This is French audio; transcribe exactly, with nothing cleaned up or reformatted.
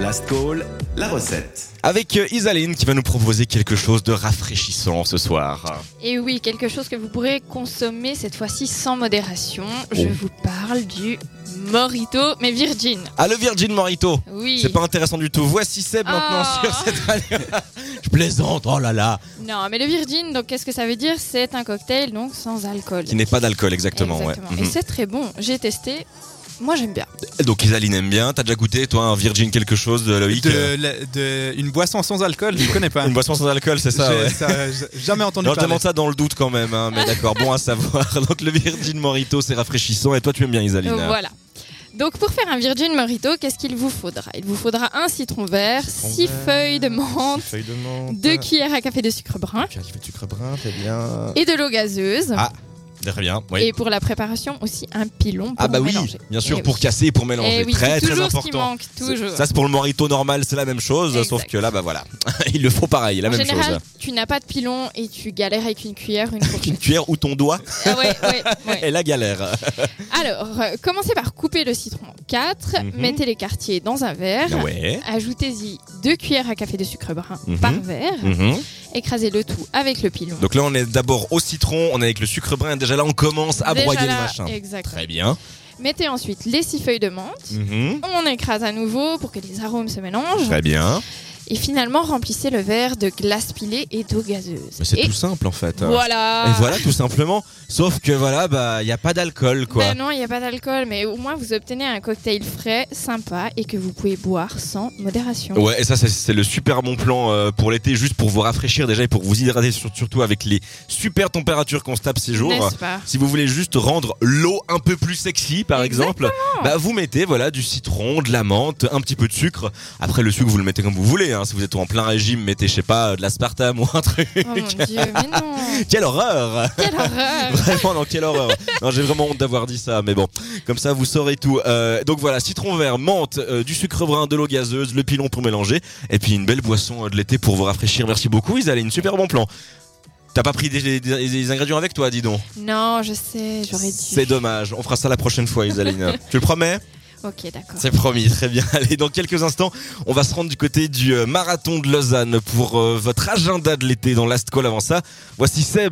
Last Call, la recette. Avec Isaline qui va nous proposer quelque chose de rafraîchissant ce soir. Et oui, quelque chose que vous pourrez consommer cette fois-ci sans modération. Je Oh. vous parle du Morito, mais virgin. Ah, le Virgin Morito. Oui. C'est pas intéressant du tout. Voici Seb maintenant Ah. sur cette radio. Je plaisante, oh là là. Non, mais le virgin, donc qu'est-ce que ça veut dire? C'est un cocktail donc sans alcool. Qui n'est pas d'alcool, exactement. Exactement. Ouais. Et Mhm. c'est très bon. J'ai testé. Moi, j'aime bien. Donc Isaline aime bien. T'as déjà goûté, toi, un Virgin quelque chose de Loïc? De, la- de une boisson sans alcool, je ne connais pas. Une boisson sans alcool, c'est ça, J'ai ouais. ça, j'ai jamais entendu Non, je parler. demande ça dans le doute quand même, hein, mais d'accord, bon à savoir. Donc le Virgin Morito, c'est rafraîchissant. Et toi, tu aimes bien Isaline? Euh, Voilà. Donc pour faire un virgin Morito, qu'est-ce qu'il vous faudra? Il vous faudra un citron vert, six feuilles de menthe, Feuille de menthe. deux cuillères à café de sucre brun Qui fait du sucre brun, c'est bien. et de l'eau gazeuse. Ah, très bien. Oui. Et pour la préparation aussi un pilon pour Ah bah oui, mélanger. bien sûr, Eh pour oui. casser et pour mélanger. Eh oui, très c'est très toujours ce qui important. manque, toujours. Ça c'est pour le Morito normal, c'est la même chose, Exact. sauf que là bah voilà, il le faut pareil, la En même général, chose. tu n'as pas de pilon et tu galères avec une cuillère, une fourchette. Une cuillère ou ton doigt Ah ouais, ouais, ouais. et la galère. Alors, euh, commencez par couper le citron en quatre, Mhm. mettez les quartiers dans un verre, Ouais. ajoutez-y deux cuillères à café de sucre brun Mhm. par verre, Mhm. écrasez le tout avec le pilon. Donc là on est d'abord au citron, on est avec le sucre brun et déjà là on commence à Déjà broyer là, le machin. exact. Très bien. Mettez ensuite les six feuilles de menthe, Mhm. on écrase à nouveau pour que les arômes se mélangent, Très bien. et finalement remplissez le verre de glace pilée et d'eau gazeuse. Mais c'est et tout simple en fait. voilà. Et voilà tout simplement. Sauf que voilà, bah il y a pas d'alcool quoi. Ben non, il n'y a pas d'alcool, mais au moins vous obtenez un cocktail frais, sympa et que vous pouvez boire sans modération. Ouais, et ça, c'est- c'est le super bon plan euh, pour l'été, juste pour vous rafraîchir déjà et pour vous hydrater, sur- surtout avec les super températures qu'on se tape ces jours. N'est-ce pas? Si vous voulez juste rendre l'eau un peu plus sexy, par exemple, bah vous mettez voilà du citron, de la menthe, un petit peu de sucre. Après, le sucre, vous le mettez comme vous voulez. Hein. Si vous êtes en plein régime, mettez, je sais pas, de l'aspartame ou un truc. Oh mon dieu, mais non. Quelle horreur! Quelle horreur. Vraiment, non, quelle horreur. Non, j'ai vraiment honte d'avoir dit ça, mais bon, comme ça, vous saurez tout. Euh, donc voilà, citron vert, menthe, euh, du sucre brun, de l'eau gazeuse, le pilon pour mélanger, et puis une belle boisson euh, de l'été pour vous rafraîchir. Merci beaucoup, Isaline, super bon plan. T'as pas pris des, des- des ingrédients avec toi, dis donc. Non, je sais, j'aurais dû. C'est dommage. On fera ça la prochaine fois, Isaline. Tu le promets? Ok, d'accord. C'est promis, très bien. Allez, dans quelques instants, on va se rendre du côté du euh, marathon de Lausanne pour euh, votre agenda de l'été dans Last Call. Avant ça, voici Seb.